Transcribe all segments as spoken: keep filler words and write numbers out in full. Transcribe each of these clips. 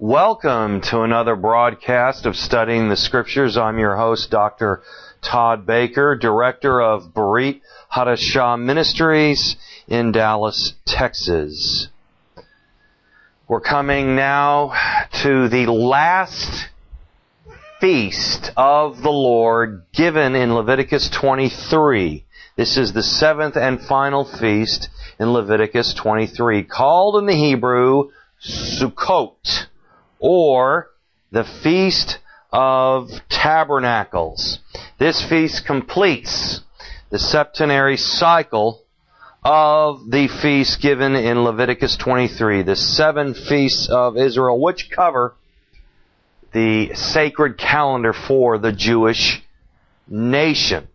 Welcome to another broadcast of Studying the Scriptures. I'm your host, Doctor Todd Baker, Director of Berit Hadashah Ministries in Dallas, Texas. We're coming now to the last feast of the Lord given in Leviticus twenty-three. This is the seventh and final feast in Leviticus twenty-three, called in the Hebrew Sukkot, or the Feast of Tabernacles. This feast completes the septenary cycle of the feast given in Leviticus twenty-three, the seven feasts of Israel, which cover the sacred calendar for the Jewish nation.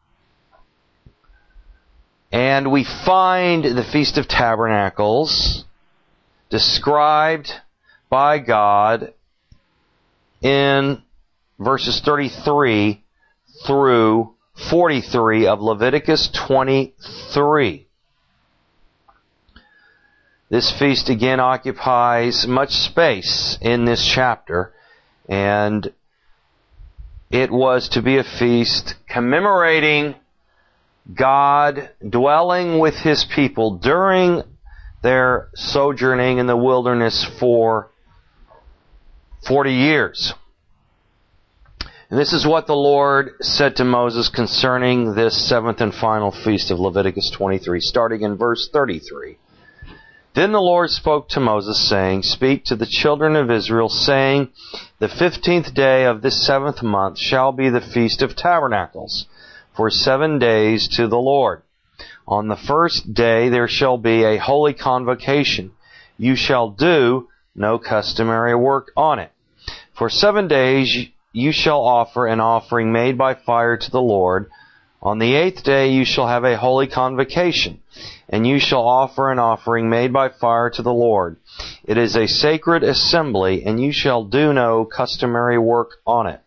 And we find the Feast of Tabernacles described by God in verses thirty-three through forty-three of Leviticus twenty-three. This feast again occupies much space in this chapter, and it was to be a feast commemorating God dwelling with His people during their sojourning in the wilderness for forty years. And this is what the Lord said to Moses concerning this seventh and final feast of Leviticus twenty-three, starting in verse thirty-three. Then the Lord spoke to Moses, saying, Speak to the children of Israel, saying, The fifteenth day of this seventh month shall be the Feast of Tabernacles, for seven days to the Lord. On the first day there shall be a holy convocation. You shall do no customary work on it. For seven days you shall offer an offering made by fire to the Lord. On the eighth day you shall have a holy convocation, and you shall offer an offering made by fire to the Lord. It is a sacred assembly, and you shall do no customary work on it.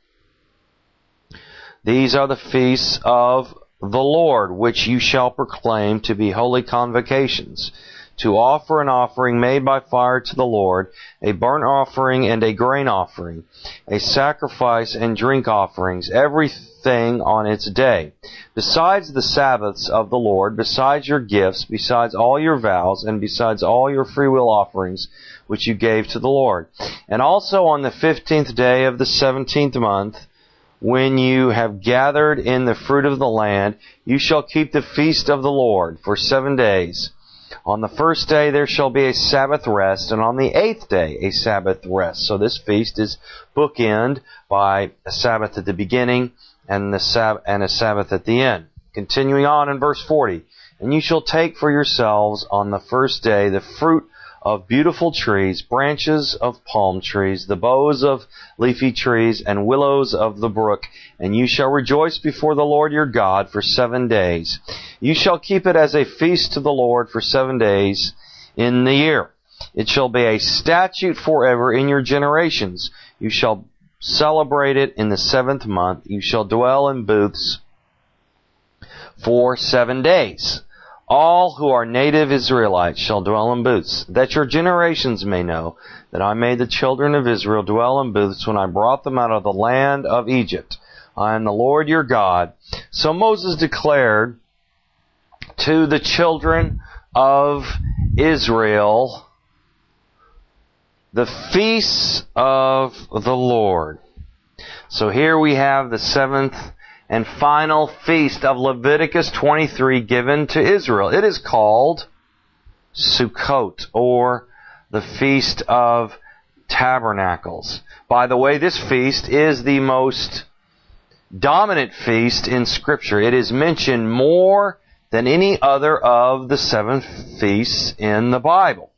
These are the feasts of the Lord, which you shall proclaim to be holy convocations, to offer an offering made by fire to the Lord, a burnt offering and a grain offering, a sacrifice and drink offerings, everything on its day, besides the Sabbaths of the Lord, besides your gifts, besides all your vows, and besides all your freewill offerings which you gave to the Lord. And also on the fifteenth day of the seventeenth month, when you have gathered in the fruit of the land, you shall keep the feast of the Lord for seven days. On the first day there shall be a Sabbath rest, and on the eighth day a Sabbath rest. So this feast is bookend by a Sabbath at the beginning and the Sab- and a Sabbath at the end. Continuing on in verse forty, And you shall take for yourselves on the first day the fruit of beautiful trees, branches of palm trees, the boughs of leafy trees, and willows of the brook. And you shall rejoice before the Lord your God for seven days. You shall keep it as a feast to the Lord for seven days in the year. It shall be a statute forever in your generations. You shall celebrate it in the seventh month. You shall dwell in booths for seven days. All who are native Israelites shall dwell in booths, that your generations may know that I made the children of Israel dwell in booths when I brought them out of the land of Egypt. I am the Lord your God. So Moses declared to the children of Israel the feasts of the Lord. So here we have the seventh and final feast of Leviticus twenty-three given to Israel. It is called Sukkot, or the Feast of Tabernacles. By the way, this feast is the most dominant feast in Scripture. It is mentioned more than any other of the seven feasts in the Bible.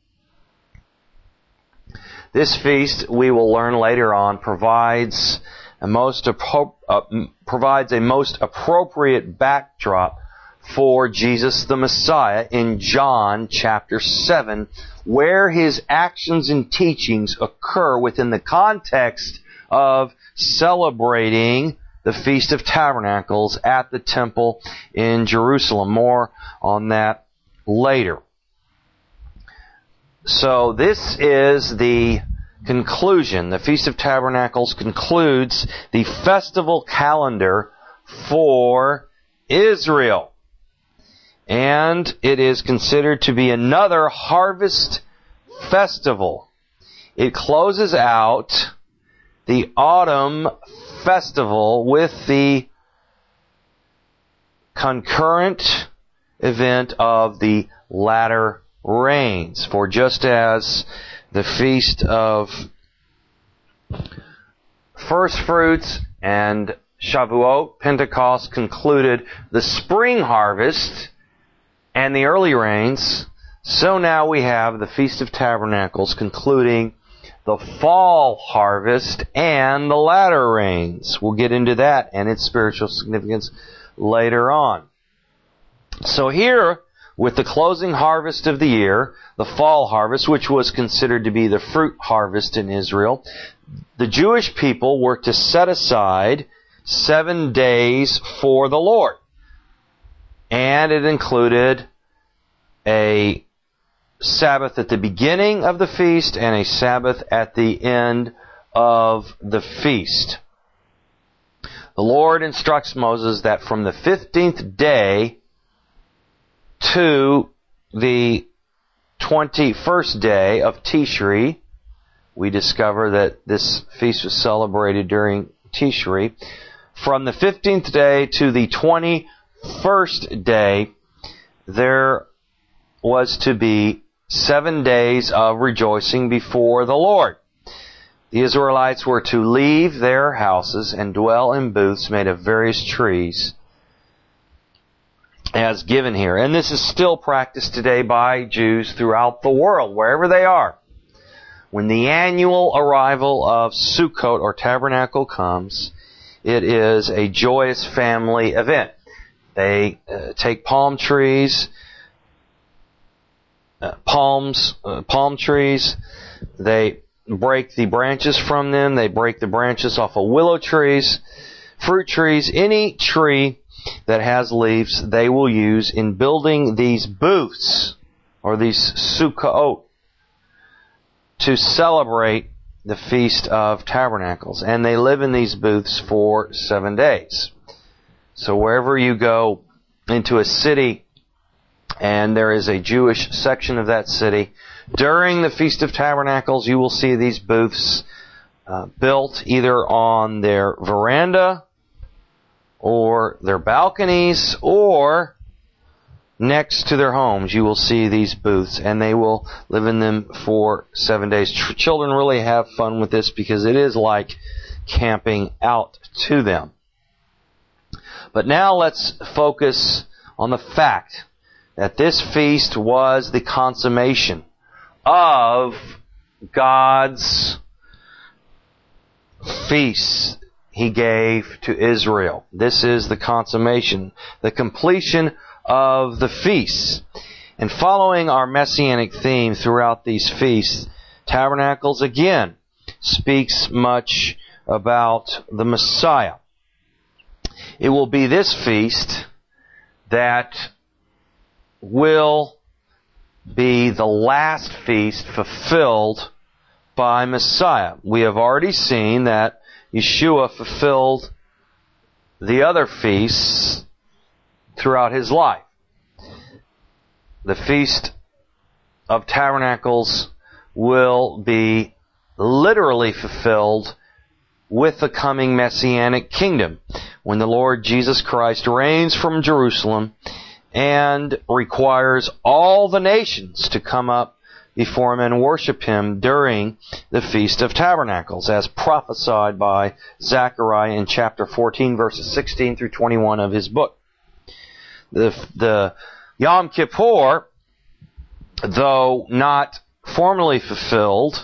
This feast, we will learn later on, provides a most appro- uh, provides a most appropriate backdrop for Jesus the Messiah in John chapter seven, where His actions and teachings occur within the context of celebrating the Feast of Tabernacles at the temple in Jerusalem. More on that later. So this is the conclusion. The Feast of Tabernacles concludes the festival calendar for Israel. And it is considered to be another harvest festival. It closes out the autumn festival with the concurrent event of the latter rains. For just as the Feast of First Fruits and Shavuot, Pentecost, concluded the spring harvest and the early rains, so now we have the Feast of Tabernacles concluding the fall harvest and the latter rains. We'll get into that and its spiritual significance later on. So here, with the closing harvest of the year, the fall harvest, which was considered to be the fruit harvest in Israel, the Jewish people were to set aside seven days for the Lord. And it included a Sabbath at the beginning of the feast and a Sabbath at the end of the feast. The Lord instructs Moses that from the fifteenth day to the twenty-first day of Tishri, we discover that this feast was celebrated during Tishri. From the fifteenth day to the twenty-first day, there was to be seven days of rejoicing before the Lord. The Israelites were to leave their houses and dwell in booths made of various trees, as given here. And this is still practiced today by Jews throughout the world, wherever they are. When the annual arrival of Sukkot or Tabernacle comes, it is a joyous family event. They uh, take palm trees, uh, palms, uh, palm trees. They break the branches from them. They break the branches off of willow trees, fruit trees, any tree that has leaves they will use in building these booths or these Sukkot to celebrate the Feast of Tabernacles. And they live in these booths for seven days. So wherever you go into a city and there is a Jewish section of that city, during the Feast of Tabernacles you will see these booths uh, built either on their veranda or their balconies or next to their homes. You will see these booths and they will live in them for seven days. Ch- children really have fun with this because it is like camping out to them. But now let's focus on the fact that this feast was the consummation of God's feasts He gave to Israel. This is the consummation, the completion of the feasts. And following our messianic theme throughout these feasts, Tabernacles again speaks much about the Messiah. It will be this feast that will be the last feast fulfilled by Messiah. We have already seen that Yeshua fulfilled the other feasts throughout His life. The Feast of Tabernacles will be literally fulfilled with the coming Messianic kingdom, when the Lord Jesus Christ reigns from Jerusalem and requires all the nations to come up before Him and worship Him during the Feast of Tabernacles, as prophesied by Zechariah in chapter fourteen, verses sixteen through twenty-one of his book. The, the Yom Kippur, though not formally fulfilled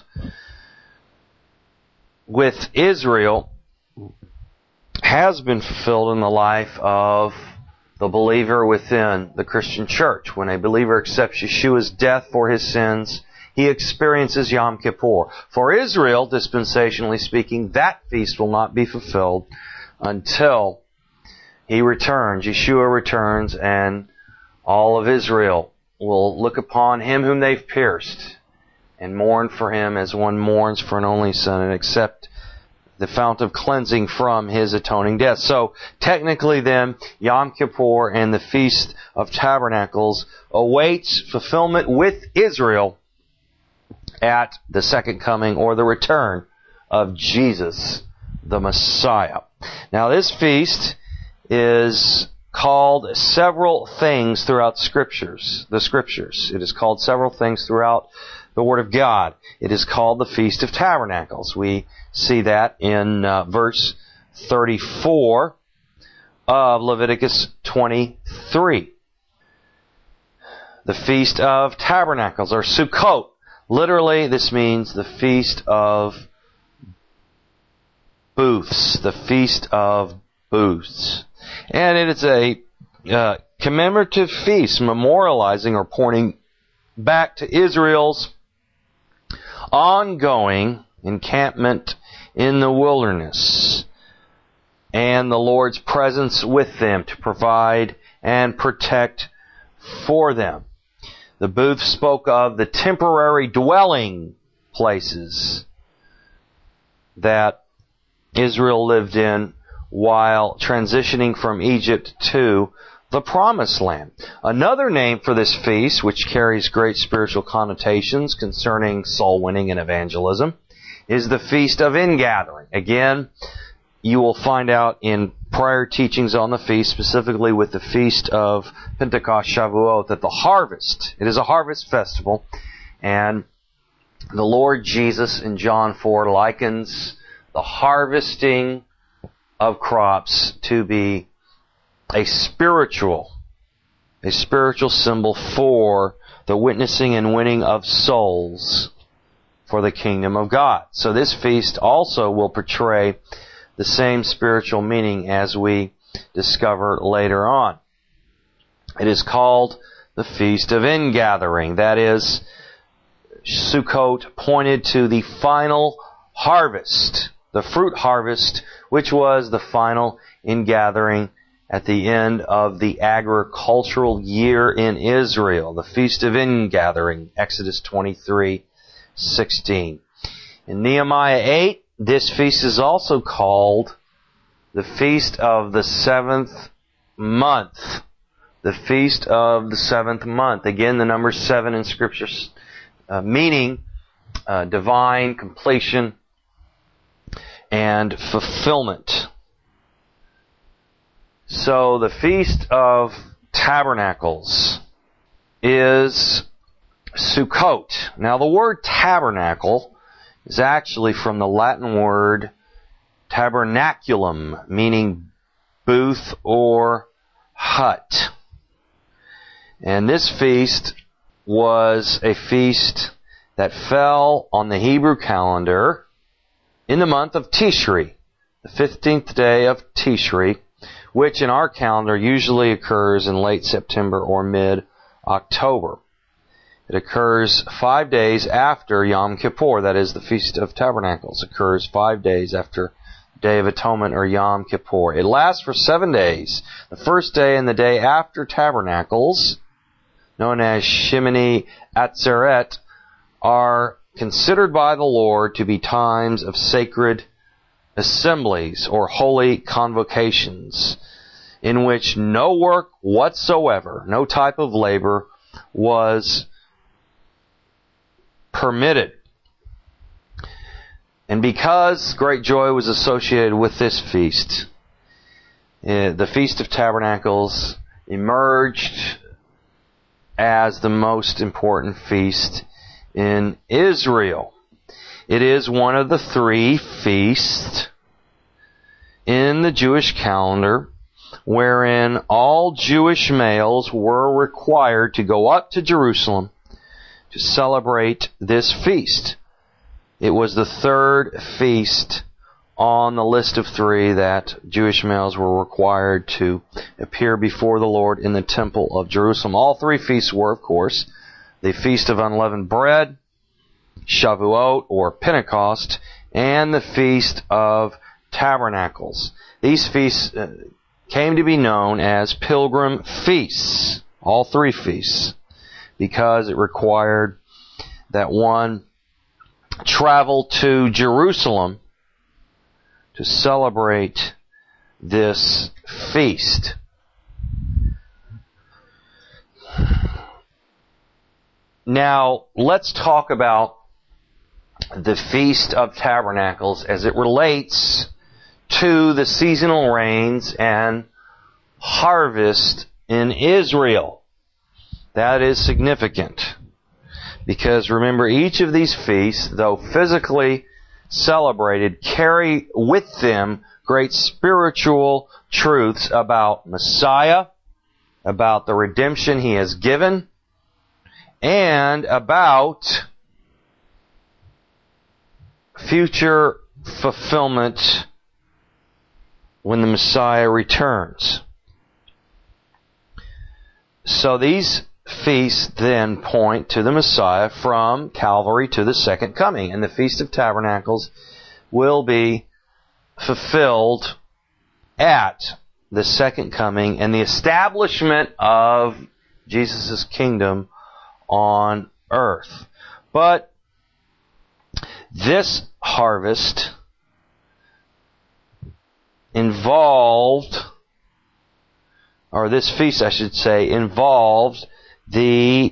with Israel, has been fulfilled in the life of the believer within the Christian church. When a believer accepts Yeshua's death for his sins, he experiences Yom Kippur. For Israel, dispensationally speaking, that feast will not be fulfilled until He returns, Yeshua returns, and all of Israel will look upon Him whom they've pierced and mourn for him as one mourns for an only son, and accept the fount of cleansing from his atoning death. So technically then, Yom Kippur and the Feast of Tabernacles awaits fulfillment with Israel at the second coming or the return of Jesus, the Messiah. Now this feast is called several things throughout scriptures, the scriptures. It is called several things throughout the Word of God. It is called the Feast of Tabernacles. We see that in uh, verse thirty-four of Leviticus twenty-three. The Feast of Tabernacles, or Sukkot. Literally, this means the Feast of Booths. The Feast of Booths. And it is a uh, commemorative feast memorializing or pointing back to Israel's ongoing encampment in the wilderness and the Lord's presence with them to provide and protect for them. The booth spoke of the temporary dwelling places that Israel lived in while transitioning from Egypt to the Promised Land. Another name for this feast, which carries great spiritual connotations concerning soul winning and evangelism, is the Feast of Ingathering. Again, you will find out in prior teachings on the feast, specifically with the Feast of Pentecost, Shavuot, that the harvest, it is a harvest festival, and the Lord Jesus in John four likens the harvesting of crops to be a spiritual, a spiritual symbol for the witnessing and winning of souls for the kingdom of God. So this feast also will portray the same spiritual meaning as we discover later on. It is called the Feast of Ingathering. That is, Sukkot pointed to the final harvest, the fruit harvest, which was the final ingathering at the end of the agricultural year in Israel. The Feast of Ingathering, Exodus twenty-three sixteen. In Nehemiah eight, this feast is also called the Feast of the Seventh Month. The Feast of the Seventh Month. Again, the number seven in Scripture, uh, meaning uh, divine completion and fulfillment. So the Feast of Tabernacles is Sukkot. Now the word tabernacle is actually from the Latin word tabernaculum, meaning booth or hut. And this feast was a feast that fell on the Hebrew calendar in the month of Tishri, the fifteenth day of Tishri, which in our calendar usually occurs in late September or mid-October. It occurs five days after Yom Kippur, that is the Feast of Tabernacles, occurs five days after Day of Atonement or Yom Kippur. It lasts for seven days. The first day and the day after Tabernacles, known as Shemini Atzeret, are considered by the Lord to be times of sacred assemblies or holy convocations in which no work whatsoever, no type of labor was permitted. And because great joy was associated with this feast, the Feast of Tabernacles emerged as the most important feast in Israel. It is one of the three feasts in the Jewish calendar wherein all Jewish males were required to go up to Jerusalem to celebrate this feast. It was the third feast on the list of three that Jewish males were required to appear before the Lord in the Temple of Jerusalem. All three feasts were, of course, the Feast of Unleavened Bread, Shavuot or Pentecost, and the Feast of Tabernacles. These feasts uh, came to be known as pilgrim feasts, all three feasts, because it required that one traveled to Jerusalem to celebrate this feast. Now, let's talk about the Feast of Tabernacles as it relates to the seasonal rains and harvest in Israel. That is significant because remember, each of these feasts, though physically celebrated, carry with them great spiritual truths about Messiah, about the redemption He has given, and about future fulfillment when the Messiah returns. So these feasts then point to the Messiah from Calvary to the second coming, and the Feast of Tabernacles will be fulfilled at the second coming and the establishment of Jesus' kingdom on earth. But this harvest involved, or this feast I should say, involved the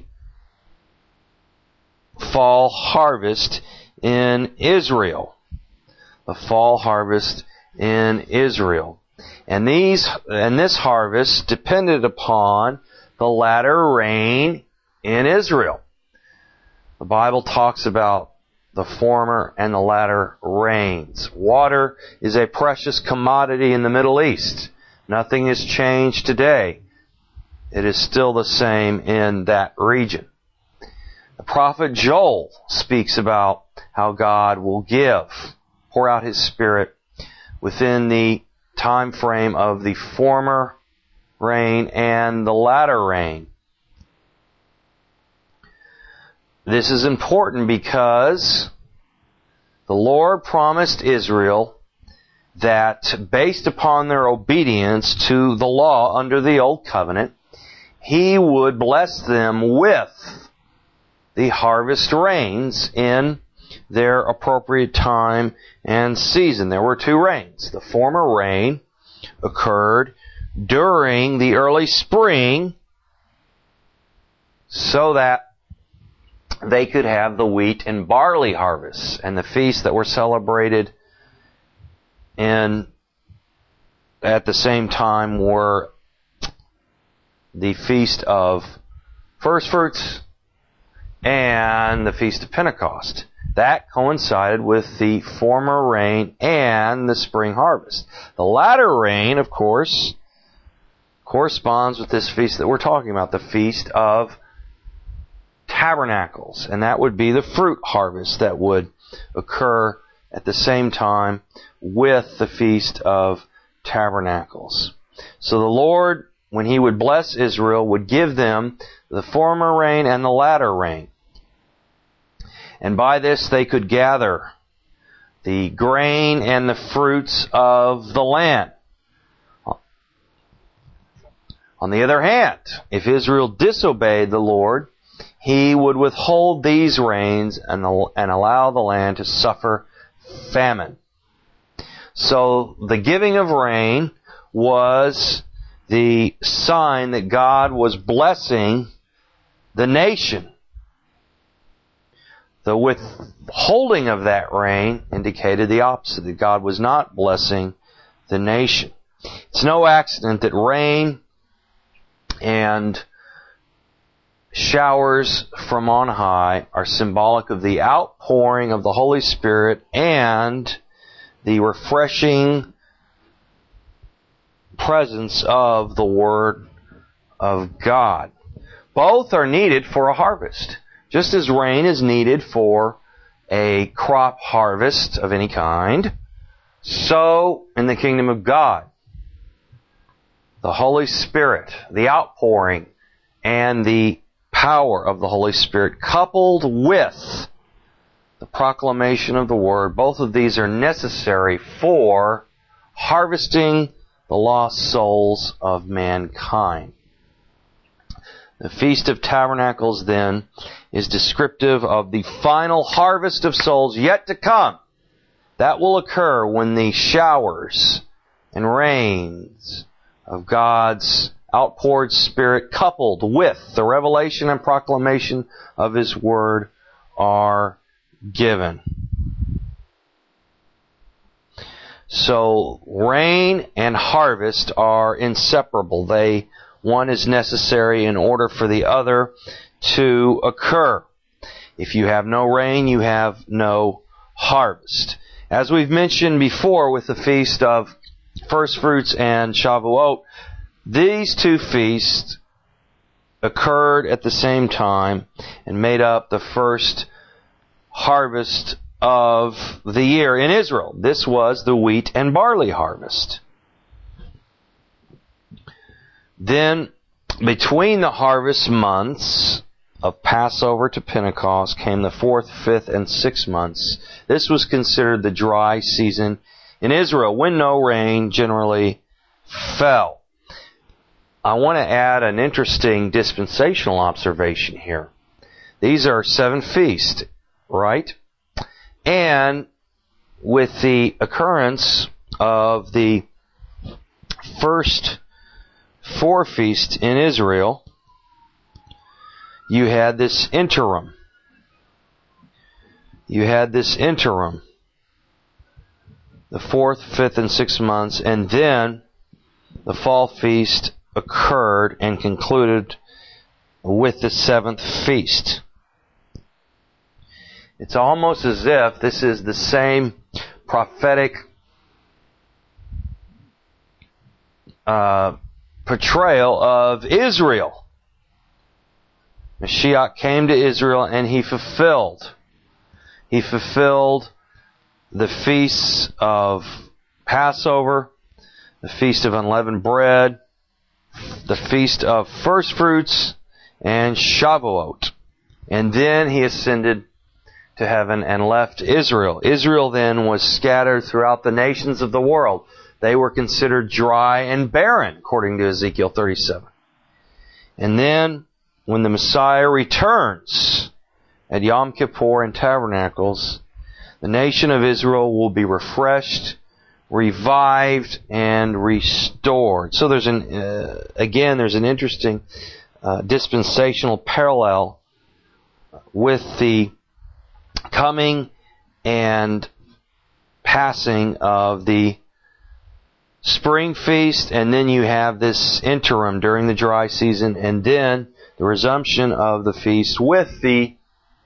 fall harvest in Israel. The fall harvest in Israel. And these, and this harvest depended upon the latter rain in Israel. The Bible talks about the former and the latter rains. Water is a precious commodity in the Middle East. Nothing has changed today. It is still the same in that region. The prophet Joel speaks about how God will give, pour out His Spirit within the time frame of the former rain and the latter rain. This is important because the Lord promised Israel that based upon their obedience to the law under the Old Covenant, He would bless them with the harvest rains in their appropriate time and season. There were two rains. The former rain occurred during the early spring so that they could have the wheat and barley harvests, and the feasts that were celebrated in at the same time were the Feast of First Fruits and the Feast of Pentecost. That coincided with the former rain and the spring harvest. The latter rain, of course, corresponds with this feast that we're talking about, the Feast of Tabernacles, and that would be the fruit harvest that would occur at the same time with the Feast of Tabernacles. So the Lord, when He would bless Israel, would give them the former rain and the latter rain. And by this they could gather the grain and the fruits of the land. On the other hand, if Israel disobeyed the Lord, He would withhold these rains and, and allow the land to suffer famine. So the giving of rain was the sign that God was blessing the nation. The withholding of that rain indicated the opposite, that God was not blessing the nation. It's no accident that rain and showers from on high are symbolic of the outpouring of the Holy Spirit and the refreshing presence of the Word of God. Both are needed for a harvest. Just as rain is needed for a crop harvest of any kind, so in the kingdom of God, the Holy Spirit, the outpouring, and the power of the Holy Spirit coupled with the proclamation of the Word, both of these are necessary for harvesting the lost souls of mankind. The Feast of Tabernacles, then, is descriptive of the final harvest of souls yet to come. That will occur when the showers and rains of God's outpoured Spirit, coupled with the revelation and proclamation of His Word, are given. So, rain and harvest are inseparable. They, one is necessary in order for the other to occur. If you have no rain, you have no harvest. As we've mentioned before with the Feast of First Fruits and Shavuot, these two feasts occurred at the same time and made up the first harvest of the year in Israel. This was the wheat and barley harvest. Then, between the harvest months of Passover to Pentecost came the fourth, fifth, and sixth months. This was considered the dry season in Israel, when no rain generally fell. I want to add an interesting dispensational observation here. These are seven feasts, right? And with the occurrence of the first four feasts in Israel, you had this interim. You had this interim. The fourth, fifth, and sixth months, and then the fall feast occurred and concluded with the seventh feast. It's almost as if this is the same prophetic uh, portrayal of Israel. Mashiach came to Israel and he fulfilled. He fulfilled the feasts of Passover, the Feast of Unleavened Bread, the Feast of First Fruits, and Shavuot. And then he ascended to heaven and left Israel. Israel then was scattered throughout the nations of the world. They were considered dry and barren, according to Ezekiel thirty-seven. And then, when the Messiah returns at Yom Kippur and Tabernacles, the nation of Israel will be refreshed, revived, and restored. So there's an, uh, again, there's an interesting uh, dispensational parallel with the coming and passing of the spring feast, and then you have this interim during the dry season, and then the resumption of the feast with the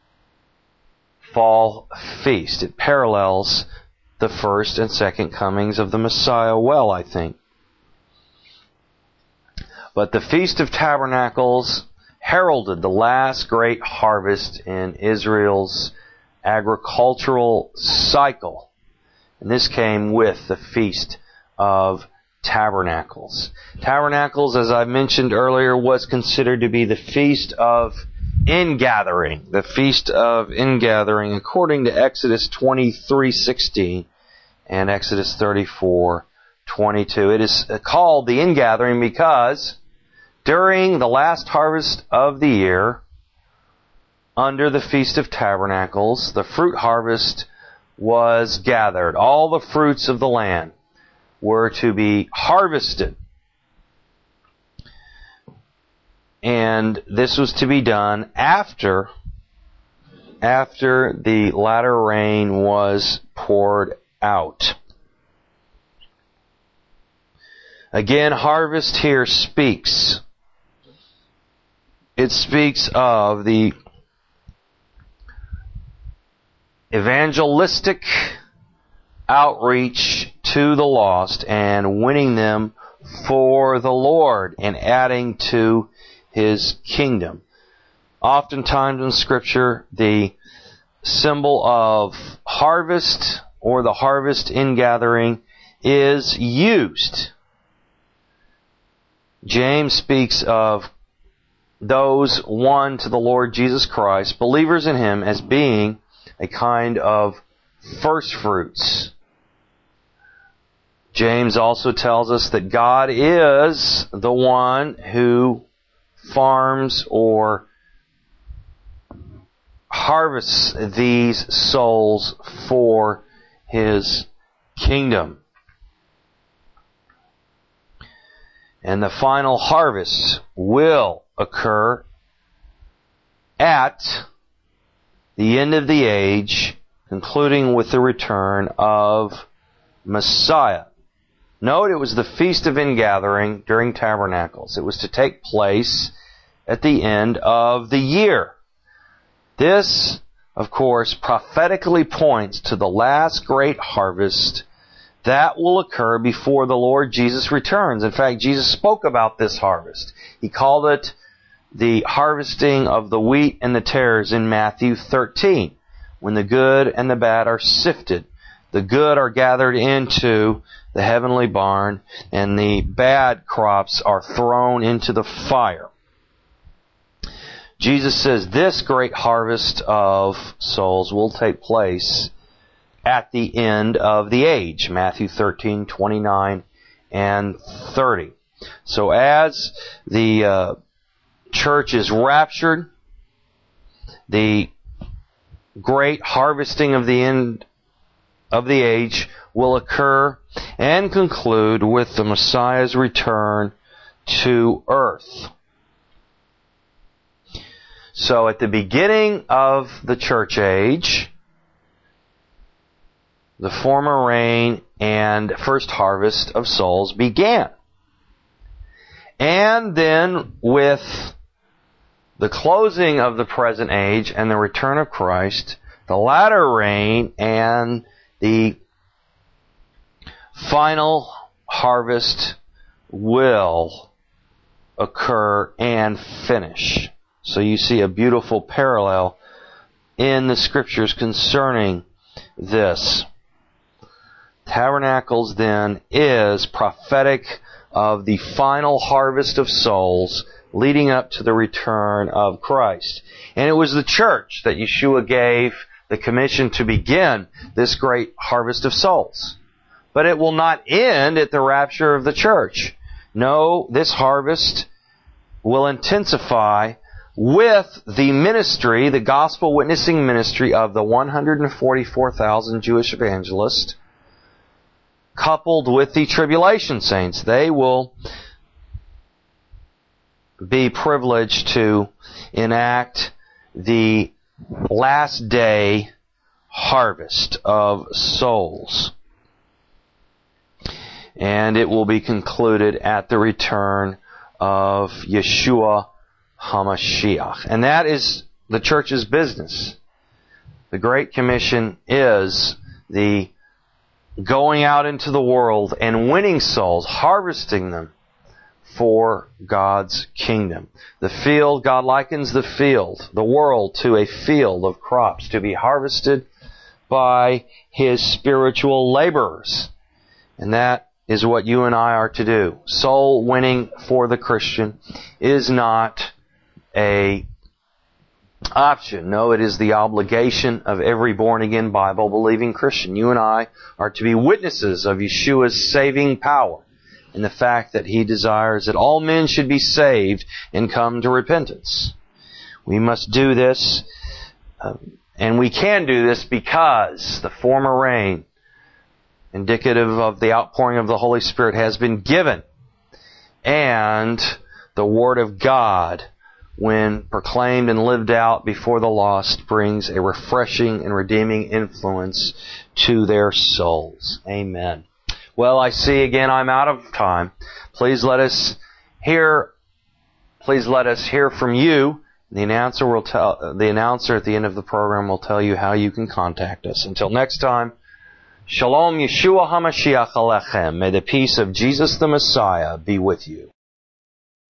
fall feast. It parallels the first and second comings of the Messiah well, I think. But the Feast of Tabernacles heralded the last great harvest in Israel's agricultural cycle. And this came with the Feast of Tabernacles. Tabernacles, as I mentioned earlier, was considered to be the Feast of Ingathering. The Feast of Ingathering, according to Exodus twenty-three sixteen and Exodus thirty-four twenty-two. It is called the Ingathering because during the last harvest of the year, under the Feast of Tabernacles, the fruit harvest was gathered. All the fruits of the land were to be harvested. And this was to be done after, after the latter rain was poured out. Again, harvest here speaks. It speaks of the evangelistic outreach to the lost and winning them for the Lord and adding to His kingdom. Oftentimes in Scripture, the symbol of harvest or the harvest ingathering is used. James speaks of those won to the Lord Jesus Christ, believers in Him, as being a kind of first fruits. James also tells us that God is the one who farms or harvests these souls for His kingdom. And the final harvest will occur at the end of the age, concluding with the return of Messiah. Note, it was the Feast of Ingathering during Tabernacles. It was to take place at the end of the year. This, of course, prophetically points to the last great harvest that will occur before the Lord Jesus returns. In fact, Jesus spoke about this harvest. He called it the harvesting of the wheat and the tares in Matthew thirteen, when the good and the bad are sifted. The good are gathered into the heavenly barn, and the bad crops are thrown into the fire. Jesus says this great harvest of souls will take place at the end of the age. Matthew thirteen, twenty-nine and thirty. So as the uh, church is raptured, the great harvesting of the end of the age will occur and conclude with the Messiah's return to earth. So at the beginning of the church age, the former rain and first harvest of souls began. And then with the closing of the present age and the return of Christ, the latter rain and the final harvest will occur and finish. So you see a beautiful parallel in the Scriptures concerning this. Tabernacles then is prophetic of the final harvest of souls leading up to the return of Christ. And it was the church that Yeshua gave the commission to begin this great harvest of souls. But it will not end at the rapture of the church. No, this harvest will intensify with the ministry, the gospel witnessing ministry of the one hundred forty-four thousand Jewish evangelists, coupled with the tribulation saints. They will be privileged to enact the last day harvest of souls. And it will be concluded at the return of Yeshua HaMashiach. And that is the church's business. The Great Commission is the going out into the world and winning souls, harvesting them for God's kingdom. The field, God likens the field, the world, to a field of crops to be harvested by His spiritual laborers. And that is what you and I are to do. Soul winning for the Christian is not a option. No, it is the obligation of every born-again, Bible-believing Christian. You and I are to be witnesses of Yeshua's saving power and the fact that He desires that all men should be saved and come to repentance. We must do this, uh, and we can do this because the former rain, indicative of the outpouring of the Holy Spirit, has been given, and the Word of God, when proclaimed and lived out before the lost, brings a refreshing and redeeming influence to their souls. Amen. Well, I see again I'm out of time. Please let us hear, please let us hear from you. The announcer will tell, the announcer at the end of the program will tell you how you can contact us. Until next time, Shalom Yeshua HaMashiach Alechem. May the peace of Jesus the Messiah be with you.